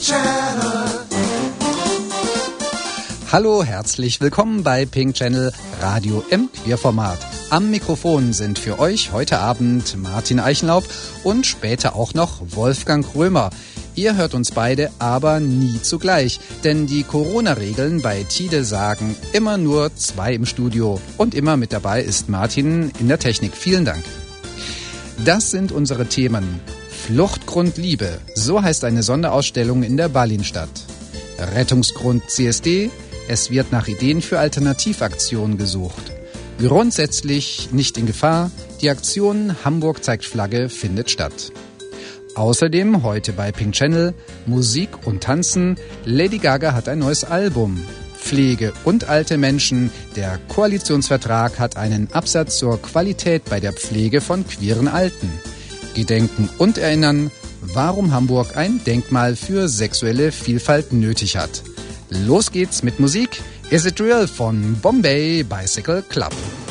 Channel. Hallo, herzlich willkommen bei Pink Channel Radio im Queerformat. Am Mikrofon sind für euch heute Abend Martin Eichenlaub und später auch noch Wolfgang Römer. Ihr hört uns beide aber nie zugleich, denn die Corona-Regeln bei Tide sagen immer nur 2 im Studio. Und immer mit dabei ist Martin in der Technik. Vielen Dank. Das sind unsere Themen. Fluchtgrund Liebe, so heißt eine Sonderausstellung in der Ballinstadt. Rettungsgrund CSD, es wird nach Ideen für Alternativaktionen gesucht. Grundsätzlich nicht in Gefahr, die Aktion Hamburg zeigt Flagge findet statt. Außerdem heute bei Pink Channel Musik und Tanzen. Lady Gaga hat ein neues Album. Pflege und alte Menschen. Der Koalitionsvertrag hat einen Absatz zur Qualität bei der Pflege von queeren Alten. Gedenken und erinnern, warum Hamburg ein Denkmal für sexuelle Vielfalt nötig hat. Los geht's mit Musik. Is It Real von Bombay Bicycle Club.